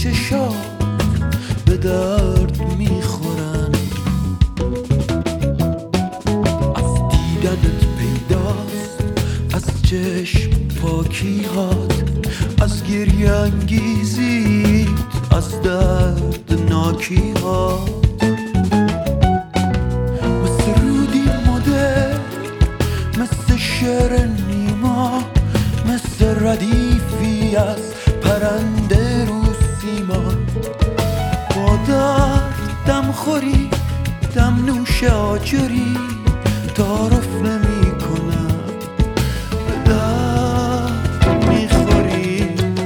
چشات به درد میخورن، از دیدنت پیداست از چشم پاکیات، از گریه انگیزیت، از درد ناکیات. مثل رودی مدر، مثل شعر نیما، مثل ردیفی از پرنده رو سیما. با درد دم خوری، دم نوش آجری، تعارف نمی کنم به درد میخوری.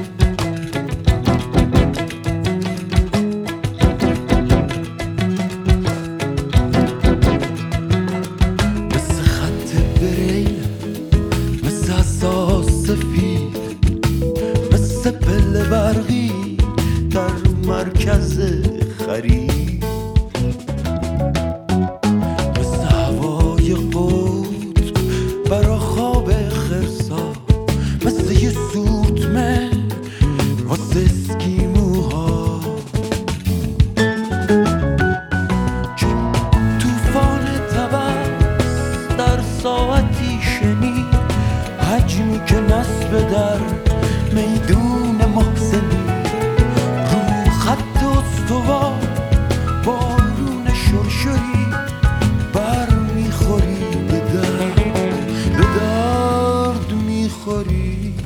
مثل خط بریل، مثل اساس سفید، مثل پله برقی در مرکز خرید، مثل هوای قطب برا خواب خرسا، مثل یه سورتمه واسه اسکیموها. چون توفان تبس در ساعتی شنید، حجمی که نصب در میدون محسنی، رو خط استوا بارون شرشری، بر میخوری به درد میخوری.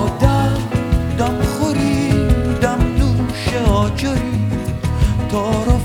دم خوری، دم نوش آجری،